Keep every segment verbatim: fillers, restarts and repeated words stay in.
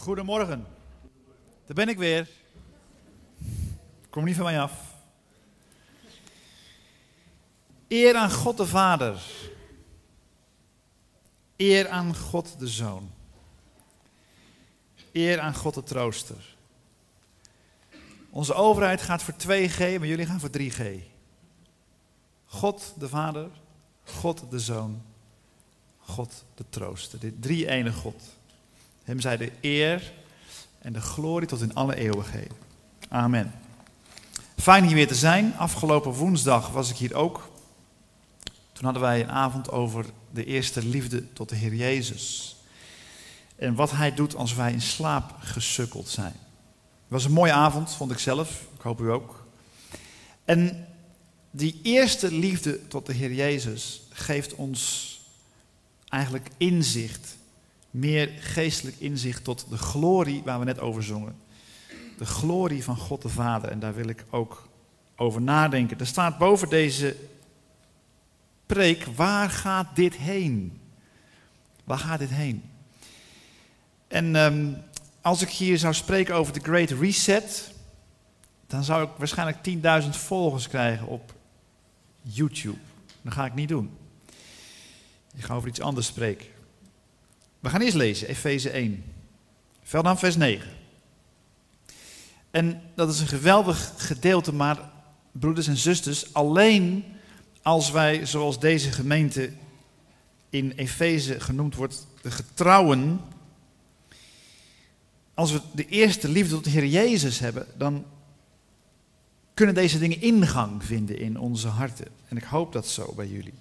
Goedemorgen. Daar ben ik weer. Kom niet van mij af. Eer aan God de Vader. Eer aan God de Zoon. Eer aan God de Trooster. Onze overheid gaat voor twee G, maar jullie gaan voor drie G. God de Vader, God de Zoon, God de Trooster. Dit drie ene God. Hem zij de eer en de glorie tot in alle eeuwigheden. Amen. Fijn hier weer te zijn. Afgelopen woensdag was ik hier ook. Toen hadden wij een avond over de eerste liefde tot de Heer Jezus. En wat Hij doet als wij in slaap gesukkeld zijn. Het was een mooie avond, vond ik zelf. Ik hoop u ook. En die eerste liefde tot de Heer Jezus geeft ons eigenlijk inzicht. Meer geestelijk inzicht tot de glorie waar we net over zongen. De glorie van God de Vader. En daar wil ik ook over nadenken. Er staat boven deze preek, waar gaat dit heen? Waar gaat dit heen? En um, als ik hier zou spreken over de Great Reset, dan zou ik waarschijnlijk tienduizend volgers krijgen op YouTube. Dat ga ik niet doen. Ik ga over iets anders spreken. We gaan eerst lezen, Efeze één. Vel dan vers negen. En dat is een geweldig gedeelte, maar broeders en zusters, alleen als wij, zoals deze gemeente in Efeze genoemd wordt, de getrouwen, als we de eerste liefde tot de Heer Jezus hebben, dan kunnen deze dingen ingang vinden in onze harten. En ik hoop dat zo bij jullie.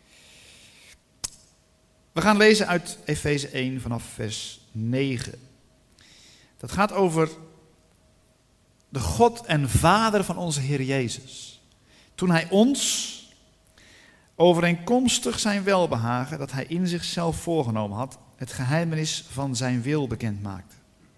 We gaan lezen uit Efeze één vanaf vers negen. Dat gaat over de God en Vader van onze Heer Jezus. Toen Hij ons, overeenkomstig zijn welbehagen, dat Hij in zichzelf voorgenomen had, het geheimenis van zijn wil bekend maakte.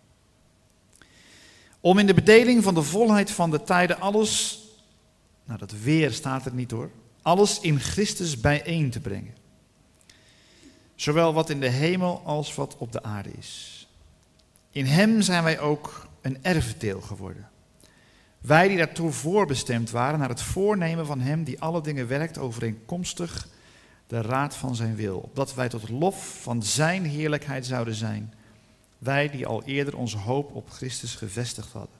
Om in de bedeling van de volheid van de tijden alles, nou dat weer staat er niet hoor, alles in Christus bijeen te brengen. Zowel wat in de hemel als wat op de aarde is. In Hem zijn wij ook een erfdeel geworden. Wij die daartoe voorbestemd waren naar het voornemen van Hem die alle dingen werkt overeenkomstig de raad van zijn wil. Opdat wij tot het lof van zijn heerlijkheid zouden zijn. Wij die al eerder onze hoop op Christus gevestigd hadden.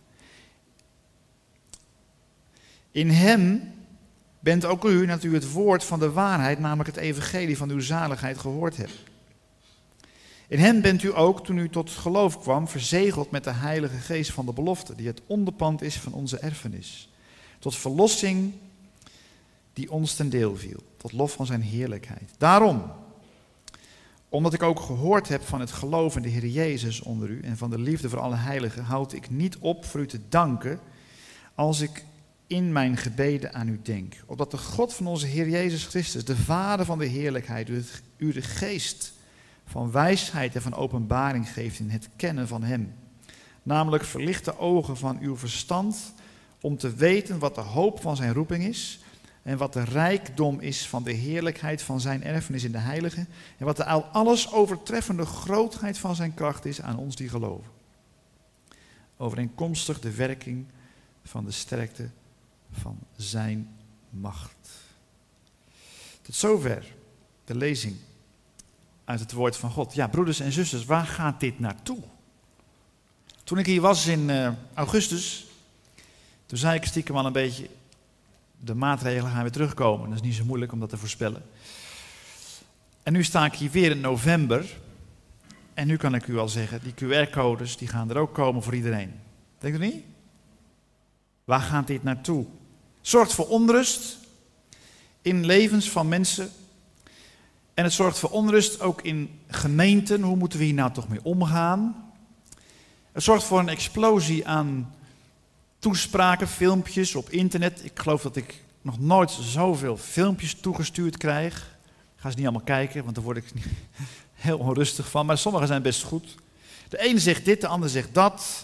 In Hem bent ook u, dat u het woord van de waarheid, namelijk het evangelie van uw zaligheid, gehoord hebt. In Hem bent u ook, toen u tot geloof kwam, verzegeld met de Heilige Geest van de belofte, die het onderpand is van onze erfenis. Tot verlossing die ons ten deel viel, tot lof van zijn heerlijkheid. Daarom, omdat ik ook gehoord heb van het geloof in de Heer Jezus onder u en van de liefde voor alle heiligen, houd ik niet op voor u te danken als ik in mijn gebeden aan u denk. Opdat de God van onze Heer Jezus Christus, de Vader van de heerlijkheid, u de geest van wijsheid en van openbaring geeft in het kennen van Hem. Namelijk verlicht de ogen van uw verstand om te weten wat de hoop van zijn roeping is en wat de rijkdom is van de heerlijkheid van zijn erfenis in de heiligen en wat de alles overtreffende grootheid van zijn kracht is aan ons die geloven. Overeenkomstig de werking van de sterkte van zijn macht. Tot zover de lezing uit het woord van God. Ja, broeders en zusters, waar gaat dit naartoe? Toen ik hier was in uh, augustus, toen zei ik stiekem al een beetje, de maatregelen gaan weer terugkomen. Dat is niet zo moeilijk om dat te voorspellen. En nu sta ik hier weer in november. En nu kan ik u al zeggen, die Q R-codes die gaan er ook komen voor iedereen. Denkt u niet? Waar gaat dit naartoe? Zorgt voor onrust in levens van mensen. En het zorgt voor onrust ook in gemeenten. Hoe moeten we hier nou toch mee omgaan? Het zorgt voor een explosie aan toespraken, filmpjes op internet. Ik geloof dat ik nog nooit zoveel filmpjes toegestuurd krijg. Ik ga ze niet allemaal kijken, want daar word ik heel onrustig van. Maar sommige zijn best goed. De ene zegt dit, de ander zegt dat.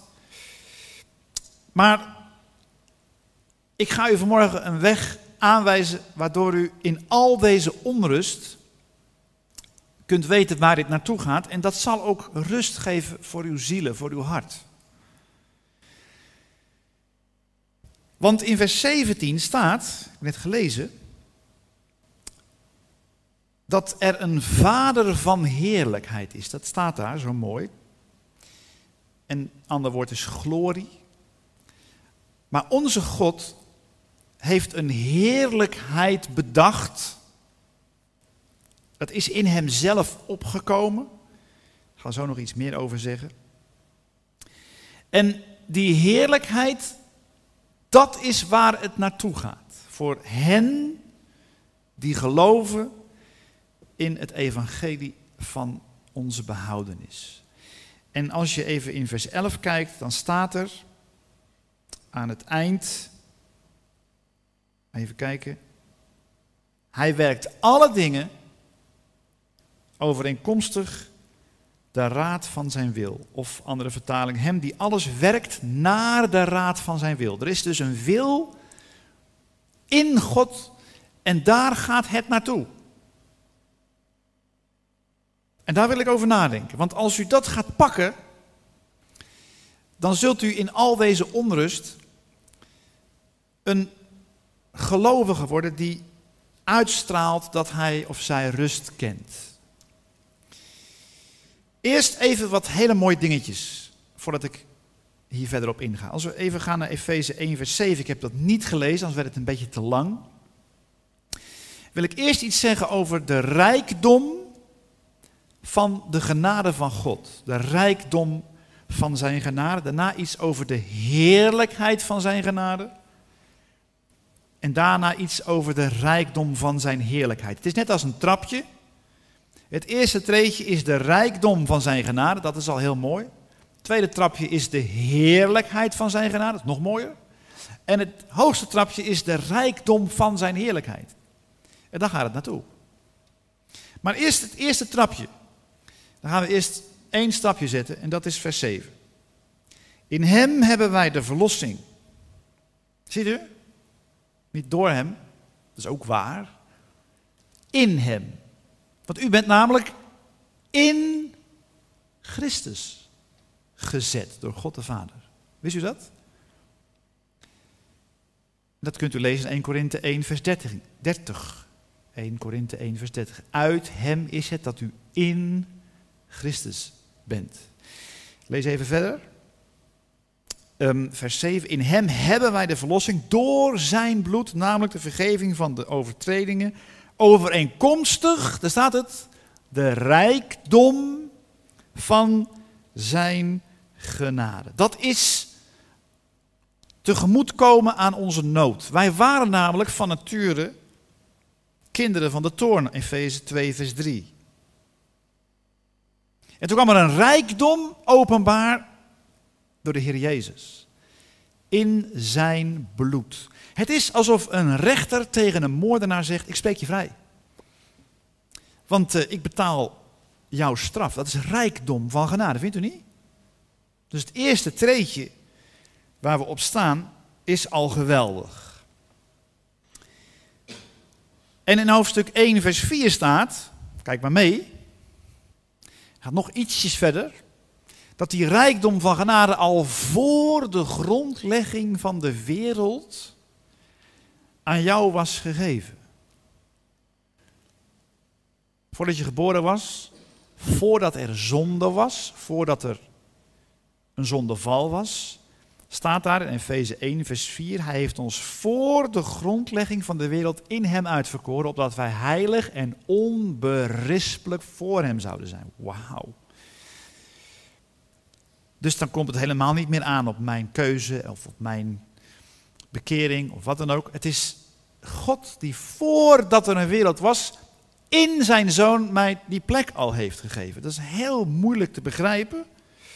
Maar ik ga u vanmorgen een weg aanwijzen waardoor u in al deze onrust kunt weten waar dit naartoe gaat. En dat zal ook rust geven voor uw zielen, voor uw hart. Want in vers zeventien staat, ik heb net gelezen, dat er een vader van heerlijkheid is. Dat staat daar zo mooi. En een ander woord is glorie. Maar onze God heeft een heerlijkheid bedacht. Het is in hemzelf opgekomen. Ik ga er zo nog iets meer over zeggen. En die heerlijkheid, dat is waar het naartoe gaat. Voor hen die geloven in het evangelie van onze behoudenis. En als je even in vers elf kijkt, dan staat er aan het eind, even kijken, hij werkt alle dingen overeenkomstig de raad van zijn wil. Of andere vertaling, hem die alles werkt naar de raad van zijn wil. Er is dus een wil in God en daar gaat het naartoe. En daar wil ik over nadenken. Want als u dat gaat pakken, dan zult u in al deze onrust een gelovige worden die uitstraalt dat hij of zij rust kent. Eerst even wat hele mooie dingetjes, voordat ik hier verder op inga. Als we even gaan naar Efeze één vers zeven, ik heb dat niet gelezen, anders werd het een beetje te lang. Wil ik eerst iets zeggen over de rijkdom van de genade van God. De rijkdom van zijn genade. Daarna iets over de heerlijkheid van zijn genade. En daarna iets over de rijkdom van zijn heerlijkheid. Het is net als een trapje. Het eerste treedje is de rijkdom van zijn genade. Dat is al heel mooi. Het tweede trapje is de heerlijkheid van zijn genade. Dat is nog mooier. En het hoogste trapje is de rijkdom van zijn heerlijkheid. En daar gaat het naartoe. Maar eerst het eerste trapje. Dan gaan we eerst één stapje zetten en dat is vers zeven. In hem hebben wij de verlossing. Ziet u? Niet door hem, dat is ook waar. In hem. Want u bent namelijk in Christus gezet door God de Vader. Wist u dat? Dat kunt u lezen in Eerste Korinthe één vers dertig. Eerste Korinthe één vers dertig. Uit hem is het dat u in Christus bent. Lees even verder. Um, vers zeven. In hem hebben wij de verlossing door zijn bloed, namelijk de vergeving van de overtredingen, overeenkomstig, daar staat het, de rijkdom van zijn genade. Dat is tegemoetkomen aan onze nood. Wij waren namelijk van nature kinderen van de toorn, Efeze twee vers drie. En toen kwam er een rijkdom openbaar door de Heer Jezus. In zijn bloed. Het is alsof een rechter tegen een moordenaar zegt, ik spreek je vrij. Want uh, ik betaal jouw straf. Dat is rijkdom van genade, vindt u niet? Dus het eerste treedje waar we op staan is al geweldig. En in hoofdstuk één vers vier staat, kijk maar mee, gaat nog ietsjes verder, dat die rijkdom van genade al voor de grondlegging van de wereld aan jou was gegeven. Voordat je geboren was, voordat er zonde was, voordat er een zondeval was, staat daar in Efeze één vers vier, hij heeft ons voor de grondlegging van de wereld in hem uitverkoren, opdat wij heilig en onberispelijk voor hem zouden zijn. Wauw. Dus dan komt het helemaal niet meer aan op mijn keuze of op mijn bekering of wat dan ook. Het is God die voordat er een wereld was, in zijn zoon mij die plek al heeft gegeven. Dat is heel moeilijk te begrijpen,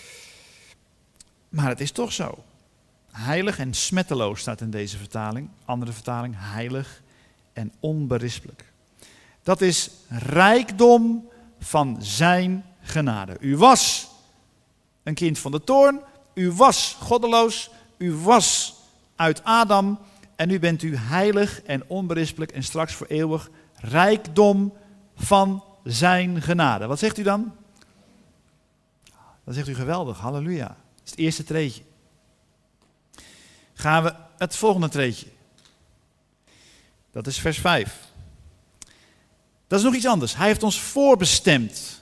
maar het is toch zo. Heilig en smetteloos staat in deze vertaling. Andere vertaling, heilig en onberispelijk. Dat is rijkdom van zijn genade. U was een kind van de toorn, u was goddeloos, u was uit Adam en nu bent u heilig en onberispelijk en straks voor eeuwig rijkdom van zijn genade. Wat zegt u dan? Dan zegt u geweldig, halleluja. Dat is het eerste treedje. Gaan we het volgende treedje. Dat is vers vijf. Dat is nog iets anders. Hij heeft ons voorbestemd.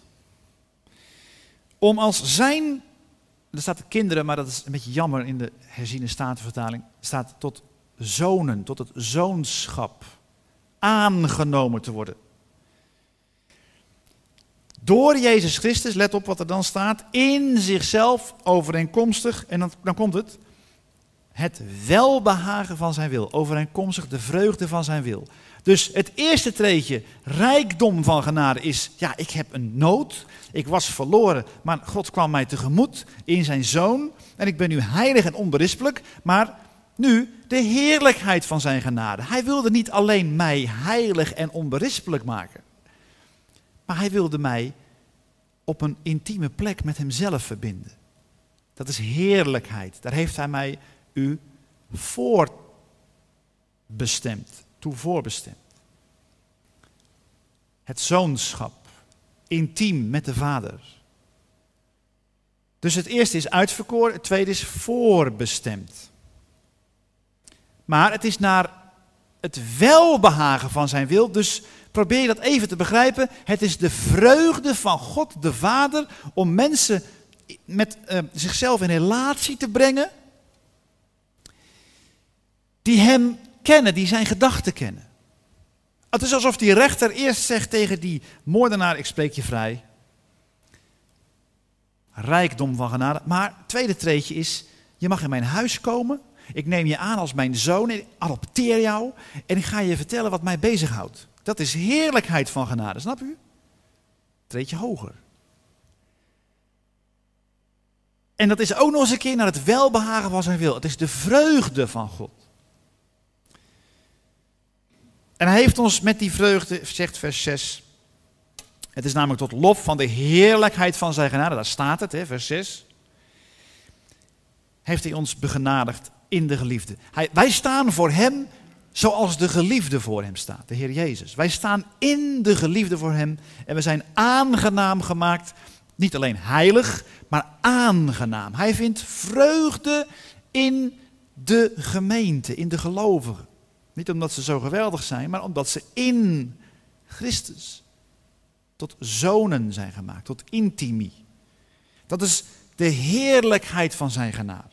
Om als zijn, er staat kinderen, maar dat is een beetje jammer in de herziene statenvertaling, staat tot zonen, tot het zoonschap, aangenomen te worden. Door Jezus Christus, let op wat er dan staat, in zichzelf overeenkomstig, en dan, dan komt het, het welbehagen van zijn wil, overeenkomstig de vreugde van zijn wil. Dus het eerste treedje, rijkdom van genade, is, ja, ik heb een nood, ik was verloren, maar God kwam mij tegemoet in zijn Zoon, en ik ben nu heilig en onberispelijk, maar nu de heerlijkheid van zijn genade. Hij wilde niet alleen mij heilig en onberispelijk maken, maar hij wilde mij op een intieme plek met hemzelf verbinden. Dat is heerlijkheid. Daar heeft hij mij u voorbestemd, toe voorbestemd. Het zoonschap, intiem met de Vader. Dus het eerste is uitverkoren, het tweede is voorbestemd. Maar het is naar het welbehagen van zijn wil, dus probeer je dat even te begrijpen. Het is de vreugde van God de Vader om mensen met uh, zichzelf in relatie te brengen, die hem kennen, die zijn gedachten kennen. Het is alsof die rechter eerst zegt tegen die moordenaar, ik spreek je vrij. Rijkdom van genade. Maar het tweede treedje is, je mag in mijn huis komen. Ik neem je aan als mijn zoon, ik adopteer jou en ik ga je vertellen wat mij bezighoudt. Dat is heerlijkheid van genade, snap u? Treedje hoger. En dat is ook nog eens een keer naar het welbehagen van zijn wil. Het is de vreugde van God. En hij heeft ons met die vreugde, zegt vers zes, het is namelijk tot lof van de heerlijkheid van zijn genade, daar staat het, hè, vers zes. Heeft hij ons begenadigd in de geliefde. Hij, wij staan voor hem zoals de geliefde voor hem staat, de Heer Jezus. Wij staan in de geliefde voor hem en we zijn aangenaam gemaakt, niet alleen heilig, maar aangenaam. Hij vindt vreugde in de gemeente, in de gelovigen. Niet omdat ze zo geweldig zijn, maar omdat ze in Christus tot zonen zijn gemaakt, tot intimi. Dat is de heerlijkheid van zijn genade.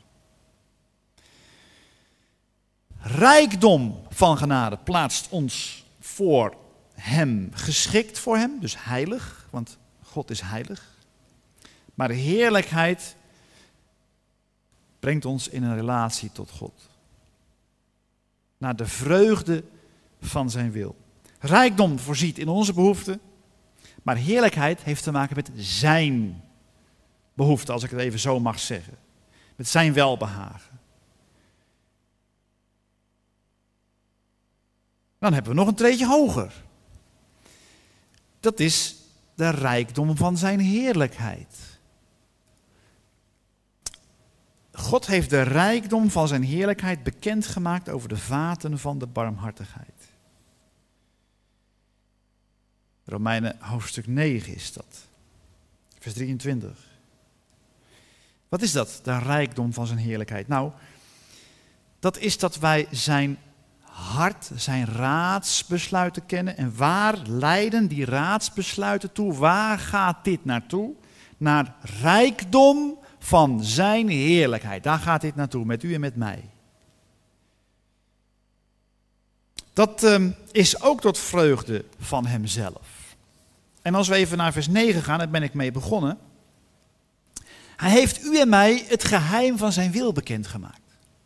Rijkdom van genade plaatst ons voor hem, geschikt voor hem, dus heilig, want God is heilig. Maar de heerlijkheid brengt ons in een relatie tot God. Naar de vreugde van zijn wil. Rijkdom voorziet in onze behoeften, maar heerlijkheid heeft te maken met zijn behoeften, als ik het even zo mag zeggen. Met zijn welbehagen. Dan hebben we nog een treedje hoger. Dat is de rijkdom van zijn heerlijkheid. God heeft de rijkdom van zijn heerlijkheid bekendgemaakt over de vaten van de barmhartigheid. Romeinen hoofdstuk negen is dat. Vers drieëntwintig. Wat is dat, de rijkdom van zijn heerlijkheid? Nou, dat is dat wij zijn hart, zijn raadsbesluiten kennen. En waar leiden die raadsbesluiten toe? Waar gaat dit naartoe? Naar rijkdom van zijn heerlijkheid. Daar gaat dit naartoe, met u en met mij. Dat um, is ook tot vreugde van hemzelf. En als we even naar vers negen gaan, daar ben ik mee begonnen. Hij heeft u en mij het geheim van zijn wil bekendgemaakt.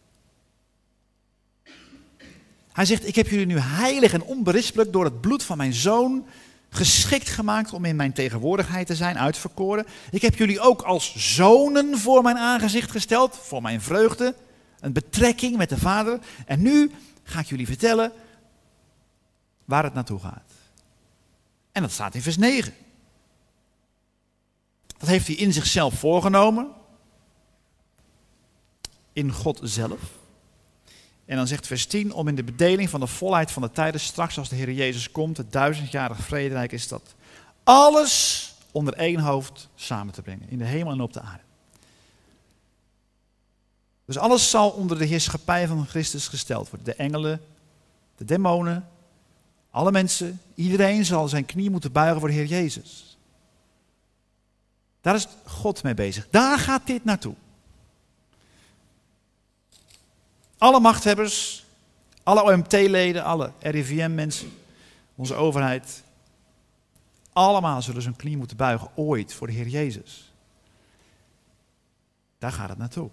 Hij zegt, ik heb jullie nu heilig en onberispelijk door het bloed van mijn zoon geschikt gemaakt om in mijn tegenwoordigheid te zijn, uitverkoren. Ik heb jullie ook als zonen voor mijn aangezicht gesteld, voor mijn vreugde, een betrekking met de Vader. En nu ga ik jullie vertellen waar het naartoe gaat. En dat staat in vers negen. Dat heeft hij in zichzelf voorgenomen, in God zelf. En dan zegt vers tien, om in de bedeling van de volheid van de tijden straks als de Heer Jezus komt, het duizendjarig vrederijk is dat, alles onder één hoofd samen te brengen. In de hemel en op de aarde. Dus alles zal onder de heerschappij van Christus gesteld worden. De engelen, de demonen, alle mensen, iedereen zal zijn knie moeten buigen voor de Heer Jezus. Daar is God mee bezig. Daar gaat dit naartoe. Alle machthebbers, alle O M T-leden, alle R I V M-mensen, onze overheid, allemaal zullen zijn knie moeten buigen ooit voor de Heer Jezus. Daar gaat het naartoe.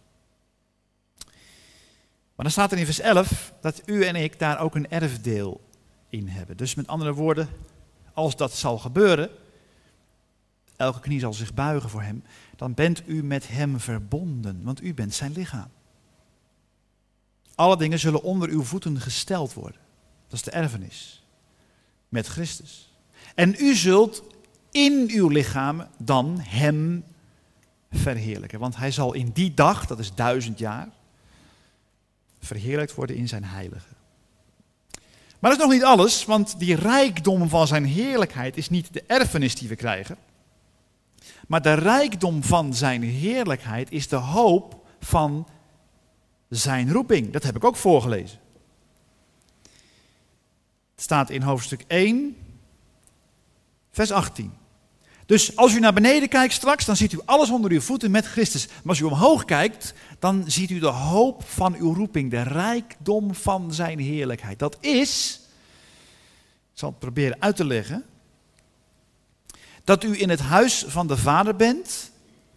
Maar dan staat er in vers elf dat u en ik daar ook een erfdeel in hebben. Dus met andere woorden, als dat zal gebeuren, elke knie zal zich buigen voor hem, dan bent u met hem verbonden, want u bent zijn lichaam. Alle dingen zullen onder uw voeten gesteld worden. Dat is de erfenis. Met Christus. En u zult in uw lichaam dan hem verheerlijken. Want hij zal in die dag, dat is duizend jaar, verheerlijkt worden in zijn heilige. Maar dat is nog niet alles, want die rijkdom van zijn heerlijkheid is niet de erfenis die we krijgen. Maar de rijkdom van zijn heerlijkheid is de hoop van zijn roeping. Dat heb ik ook voorgelezen. Het staat in hoofdstuk één, vers achttien. Dus als u naar beneden kijkt straks, dan ziet u alles onder uw voeten met Christus. Maar als u omhoog kijkt, dan ziet u de hoop van uw roeping, de rijkdom van zijn heerlijkheid. Dat is, ik zal het proberen uit te leggen, dat u in het huis van de Vader bent.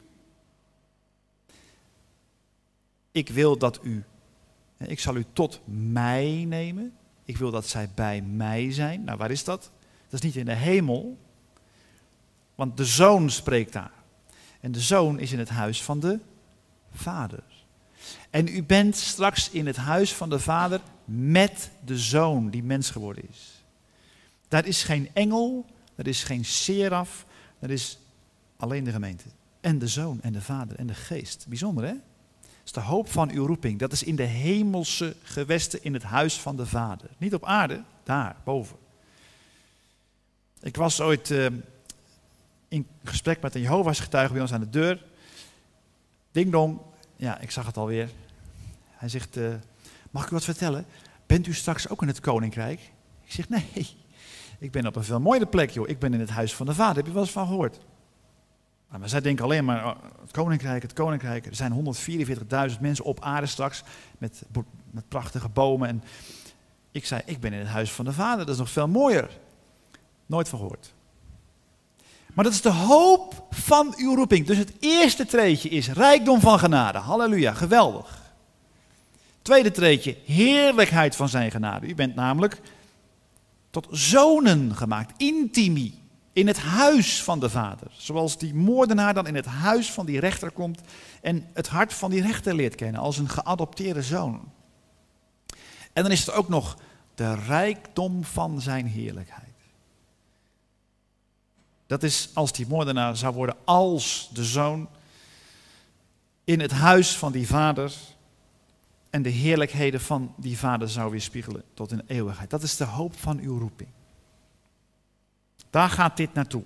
Ik wil dat u, ik zal u tot mij nemen. Ik wil dat zij bij mij zijn. Nou, waar is dat? Dat is niet in de hemel. Want de Zoon spreekt daar. En de Zoon is in het huis van de Vader. En u bent straks in het huis van de Vader met de Zoon die mens geworden is. Daar is geen engel, daar is geen seraf, daar is alleen de gemeente. En de Zoon en de Vader en de Geest. Bijzonder, hè? Dat is de hoop van uw roeping. Dat is in de hemelse gewesten in het huis van de Vader. Niet op aarde, daar, boven. Ik was ooit uh, in gesprek met een Jehovah's getuige bij ons aan de deur. Ding dong, ja, ik zag het alweer. Hij zegt, uh, mag ik u wat vertellen? Bent u straks ook in het koninkrijk? Ik zeg, nee, ik ben op een veel mooiere plek, joh. Ik ben in het huis van de Vader, heb je wel eens van gehoord? Maar zij denken alleen maar, oh, het koninkrijk, het koninkrijk. Er zijn honderdvierenveertigduizend mensen op aarde straks, met, met prachtige bomen. En ik zei, ik ben in het huis van de Vader, dat is nog veel mooier. Nooit van gehoord. Maar dat is de hoop van uw roeping. Dus het eerste treedje is rijkdom van genade. Halleluja, geweldig. Tweede treedje, heerlijkheid van zijn genade. U bent namelijk tot zonen gemaakt, intimi. In het huis van de Vader. Zoals die moordenaar dan in het huis van die rechter komt en het hart van die rechter leert kennen als een geadopteerde zoon. En dan is er ook nog de rijkdom van zijn heerlijkheid. Dat is als die moordenaar zou worden als de zoon in het huis van die vader en de heerlijkheden van die vader zou weerspiegelen tot in eeuwigheid. Dat is de hoop van uw roeping. Daar gaat dit naartoe.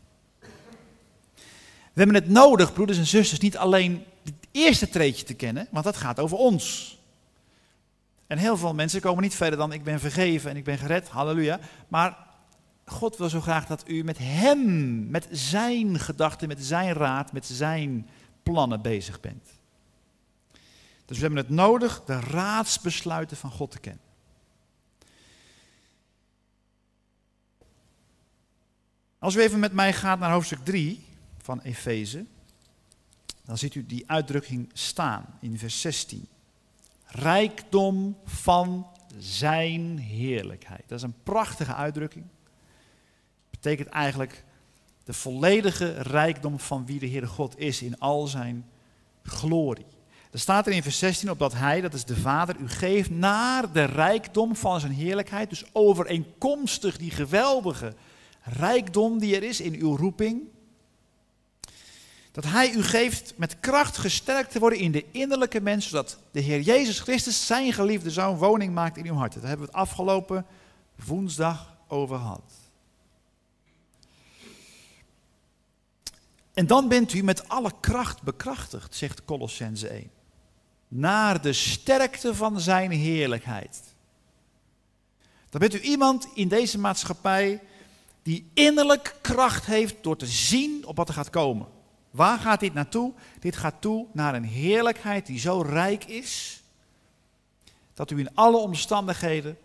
We hebben het nodig, broeders en zusters, niet alleen het eerste treedje te kennen, want dat gaat over ons. En heel veel mensen komen niet verder dan ik ben vergeven en ik ben gered, halleluja. Maar God wil zo graag dat u met hem, met zijn gedachten, met zijn raad, met zijn plannen bezig bent. Dus we hebben het nodig de raadsbesluiten van God te kennen. Als u even met mij gaat naar hoofdstuk drie van Efeze, dan ziet u die uitdrukking staan in vers zestien. Rijkdom van zijn heerlijkheid. Dat is een prachtige uitdrukking. Dat betekent eigenlijk de volledige rijkdom van wie de Heere God is in al zijn glorie. Er staat er in vers zestien opdat hij, dat is de Vader, u geeft naar de rijkdom van zijn heerlijkheid. Dus overeenkomstig die geweldige rijkdom die er is in uw roeping. Dat hij u geeft met kracht gesterkt te worden in de innerlijke mens, zodat de Heer Jezus Christus, zijn geliefde zoon, woning maakt in uw hart. Daar hebben we het afgelopen woensdag over gehad. En dan bent u met alle kracht bekrachtigd, zegt Kolossenzen één. Naar de sterkte van zijn heerlijkheid. Dan bent u iemand in deze maatschappij die innerlijk kracht heeft door te zien op wat er gaat komen. Waar gaat dit naartoe? Dit gaat toe naar een heerlijkheid die zo rijk is, dat u in alle omstandigheden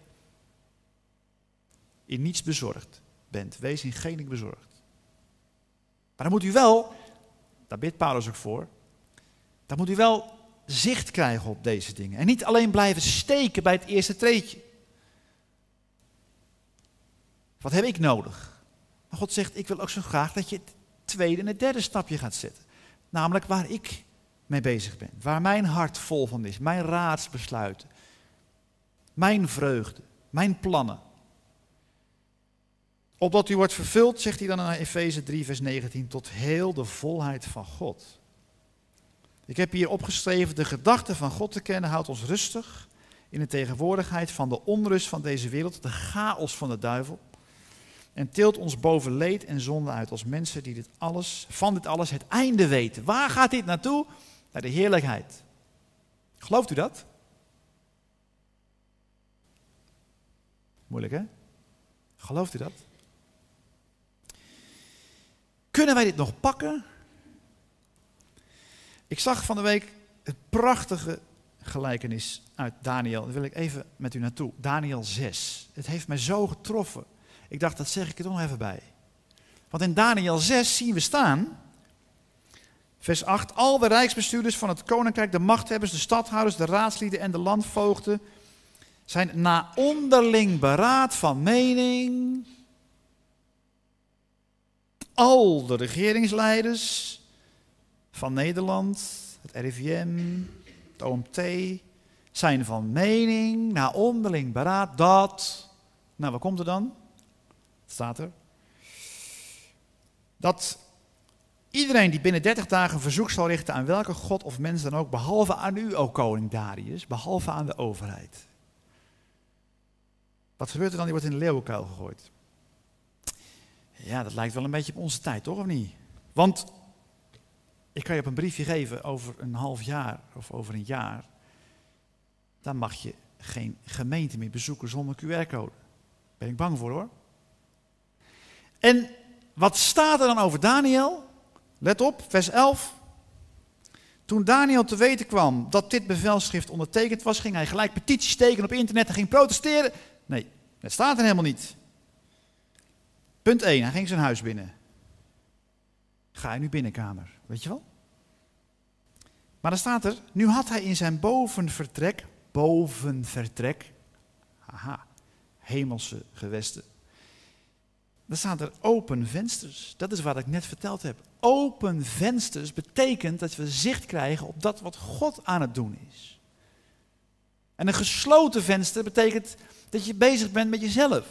in niets bezorgd bent. Wees in geen ding bezorgd. Maar dan moet u wel, daar bidt Paulus ook voor, dan moet u wel zicht krijgen op deze dingen. En niet alleen blijven steken bij het eerste treedje. Wat heb ik nodig? Maar God zegt, ik wil ook zo graag dat je het tweede en het derde stapje gaat zetten. Namelijk waar ik mee bezig ben. Waar mijn hart vol van is. Mijn raadsbesluiten. Mijn vreugde. Mijn plannen. Opdat u wordt vervuld, zegt hij dan in Efeze drie vers negentien, tot heel de volheid van God. Ik heb hier opgeschreven, de gedachte van God te kennen houdt ons rustig in de tegenwoordigheid van de onrust van deze wereld, de chaos van de duivel. En tilt ons boven leed en zonde uit als mensen die dit alles, van dit alles het einde weten. Waar gaat dit naartoe? Naar de heerlijkheid. Gelooft u dat? Moeilijk hè? Gelooft u dat? Kunnen wij dit nog pakken? Ik zag van de week een prachtige gelijkenis uit Daniel. Daar wil ik even met u naartoe. Daniel zes. Het heeft mij zo getroffen. Ik dacht, dat zeg ik er nog even bij. Want in Daniel zes zien we staan, vers acht, al de rijksbestuurders van het koninkrijk, de machthebbers, de stadhouders, de raadslieden en de landvoogden zijn na onderling beraad van mening. Al de regeringsleiders van Nederland, het R I V M, het O M T, zijn van mening, na onderling beraad, dat, nou wat komt er dan? Het staat er. Dat iedereen die binnen dertig dagen een verzoek zal richten aan welke god of mens dan ook, behalve aan u, o koning Darius, behalve aan de overheid. Wat gebeurt er dan? Die wordt in de leeuwenkuil gegooid. Ja, dat lijkt wel een beetje op onze tijd, toch of niet? Want ik kan je op een briefje geven over een half jaar of over een jaar. Dan mag je geen gemeente meer bezoeken zonder Q R-code. Daar ben ik bang voor hoor. En wat staat er dan over Daniel? Let op, vers elf. Toen Daniel te weten kwam dat dit bevelschrift ondertekend was, ging hij gelijk petities tekenen op internet en ging protesteren. Nee, dat staat er helemaal niet. Punt één, hij ging zijn huis binnen. Ga in uw binnenkamer, weet je wel? Maar dan staat er, nu had hij in zijn bovenvertrek, bovenvertrek, haha, hemelse gewesten. Dan staat er open vensters. Dat is wat ik net verteld heb. Open vensters betekent dat we zicht krijgen op dat wat God aan het doen is. En een gesloten venster betekent dat je bezig bent met jezelf.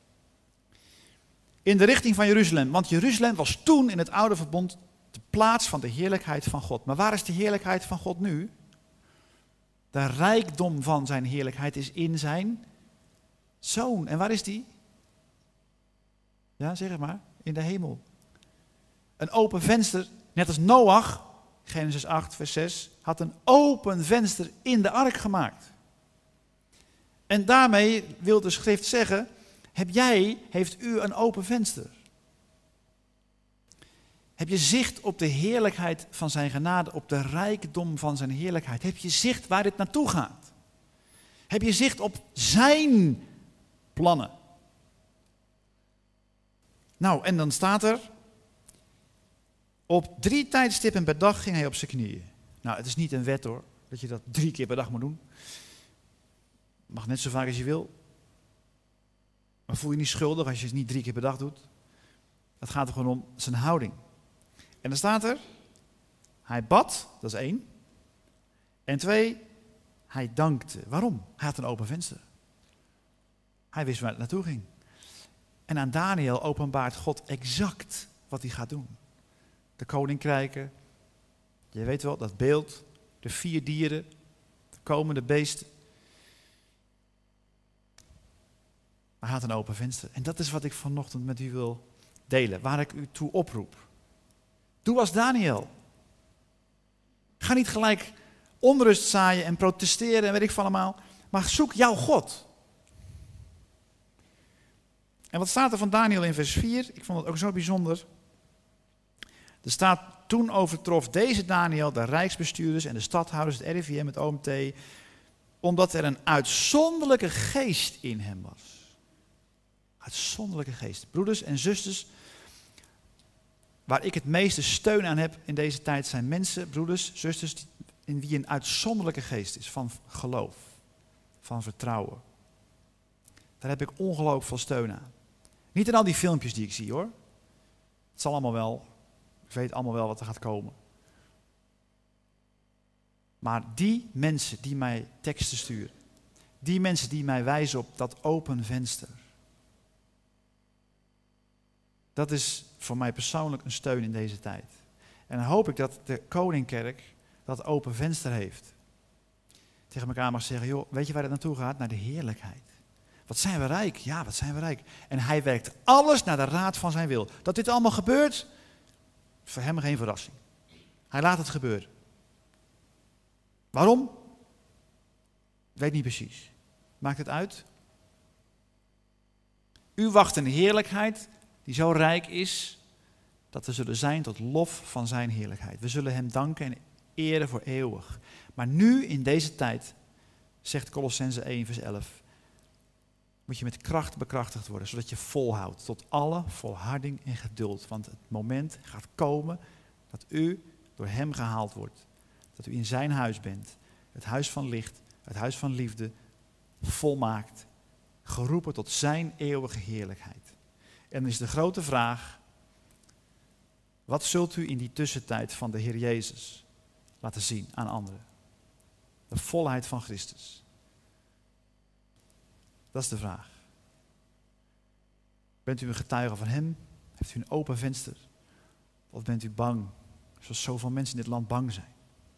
In de richting van Jeruzalem. Want Jeruzalem was toen in het oude verbond de plaats van de heerlijkheid van God. Maar waar is de heerlijkheid van God nu? De rijkdom van zijn heerlijkheid is in zijn Zoon. En waar is die? Ja, zeg het maar. In de hemel. Een open venster, net als Noach, Genesis acht, vers zes, had een open venster in de ark gemaakt. En daarmee wil de schrift zeggen, heb jij, heeft u een open venster? Heb je zicht op de heerlijkheid van zijn genade, op de rijkdom van zijn heerlijkheid? Heb je zicht waar dit naartoe gaat? Heb je zicht op zijn plannen? Nou, en dan staat er, op drie tijdstippen per dag ging hij op zijn knieën. Nou, het is niet een wet hoor, dat je dat drie keer per dag moet doen. Mag net zo vaak als je wil. Maar voel je niet schuldig als je het niet drie keer per dag doet. Het gaat er gewoon om zijn houding. En dan staat er, hij bad, dat is één. En twee, hij dankte. Waarom? Hij had een open venster. Hij wist waar het naartoe ging. En aan Daniel openbaart God exact wat hij gaat doen. De koninkrijken, je weet wel, dat beeld, de vier dieren, de komende beesten. Maar hij had een open venster. En dat is wat ik vanochtend met u wil delen, waar ik u toe oproep. Doe als Daniel. Ga niet gelijk onrust zaaien en protesteren en weet ik van allemaal. Maar zoek jouw God. En wat staat er van Daniel in vers vier? Ik vond het ook zo bijzonder. Er staat, toen overtrof deze Daniel de rijksbestuurders en de stadhouders, het R I V M, het O M T, omdat er een uitzonderlijke geest in hem was. Uitzonderlijke geest. Broeders en zusters, waar ik het meeste steun aan heb in deze tijd zijn mensen, broeders, zusters, in wie een uitzonderlijke geest is van geloof, van vertrouwen. Daar heb ik ongelooflijk veel steun aan. Niet in al die filmpjes die ik zie hoor. Het zal allemaal wel. Ik weet allemaal wel wat er gaat komen. Maar die mensen die mij teksten sturen. Die mensen die mij wijzen op dat open venster. Dat is voor mij persoonlijk een steun in deze tijd. En dan hoop ik dat de Koningkerk dat open venster heeft. Tegen elkaar mag zeggen, joh, weet je waar het naartoe gaat? Naar de heerlijkheid. Wat zijn we rijk? Ja, wat zijn we rijk. En hij werkt alles naar de raad van zijn wil. Dat dit allemaal gebeurt, is voor hem geen verrassing. Hij laat het gebeuren. Waarom? Weet niet precies. Maakt het uit? U wacht een heerlijkheid die zo rijk is, dat we zullen zijn tot lof van zijn heerlijkheid. We zullen hem danken en eren voor eeuwig. Maar nu, in deze tijd, zegt Kolossenzen één vers elf, moet je met kracht bekrachtigd worden, zodat je volhoudt tot alle volharding en geduld. Want het moment gaat komen dat u door hem gehaald wordt. Dat u in zijn huis bent. Het huis van licht, het huis van liefde, volmaakt. Geroepen tot zijn eeuwige heerlijkheid. En dan is de grote vraag, wat zult u in die tussentijd van de Heer Jezus laten zien aan anderen? De volheid van Christus. Dat is de vraag. Bent u een getuige van hem? Heeft u een open venster? Of bent u bang, zoals zoveel mensen in dit land bang zijn?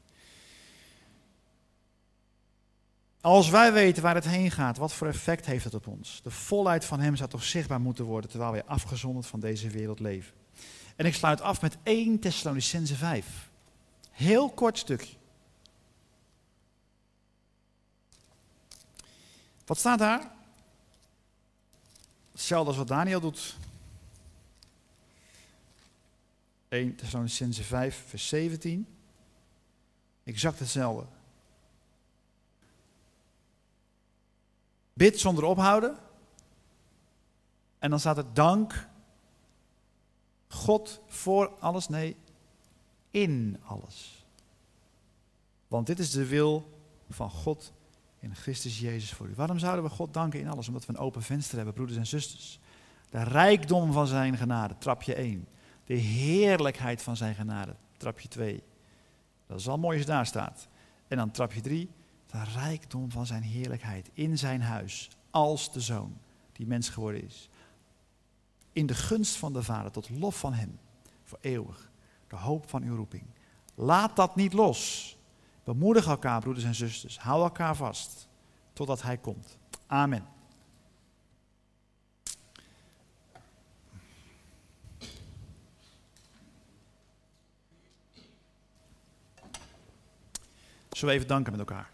Als wij weten waar het heen gaat, wat voor effect heeft het op ons? De volheid van hem zou toch zichtbaar moeten worden, terwijl wij afgezonderd van deze wereld leven. En ik sluit af met Eerste Thessalonicenzen vijf. Heel kort stukje. Wat staat daar? Hetzelfde als wat Daniel doet. Eerste Thessalonicenzen vijf, vers zeventien. Exact hetzelfde. Bid zonder ophouden. En dan staat er dank God voor alles. Nee, in alles. Want dit is de wil van God in Christus Jezus voor u. Waarom zouden we God danken in alles? Omdat we een open venster hebben, broeders en zusters. De rijkdom van zijn genade, trapje één. De heerlijkheid van zijn genade, trapje twee. Dat is al mooi als daar staat. En dan trapje drie. De rijkdom van zijn heerlijkheid in zijn huis, als de Zoon die mens geworden is. In de gunst van de Vader, tot lof van hem, voor eeuwig. De hoop van uw roeping. Laat dat niet los. Bemoedig elkaar, broeders en zusters. Hou elkaar vast, totdat hij komt. Amen. Zullen we even danken met elkaar?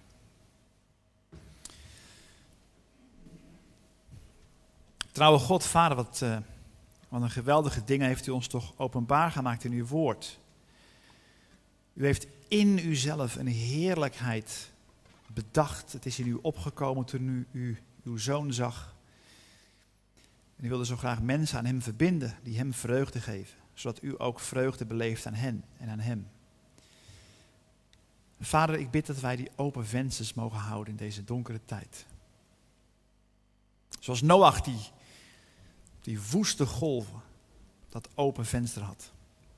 Trouwe God, Vader, wat, uh, wat een geweldige dingen heeft u ons toch openbaar gemaakt in uw woord. U heeft in uzelf een heerlijkheid bedacht. Het is in u opgekomen toen u, u uw zoon zag. En u wilde zo graag mensen aan hem verbinden, die hem vreugde geven. Zodat u ook vreugde beleeft aan hen en aan hem. Vader, ik bid dat wij die open vensters mogen houden in deze donkere tijd. Zoals Noach die, die woeste golven, dat open venster had.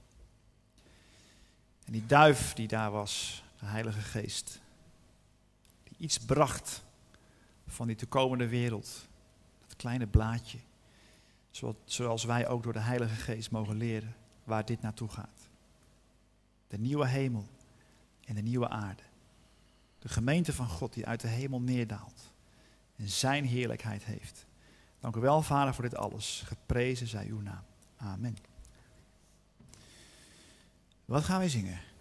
En die duif die daar was, de Heilige Geest, die iets bracht van die toekomende wereld. Dat kleine blaadje, zoals wij ook door de Heilige Geest mogen leren waar dit naartoe gaat. De nieuwe hemel en de nieuwe aarde. De gemeente van God die uit de hemel neerdaalt en zijn heerlijkheid heeft. Dank u wel, Vader, voor dit alles. Geprezen zij uw naam. Amen. Wat gaan wij zingen?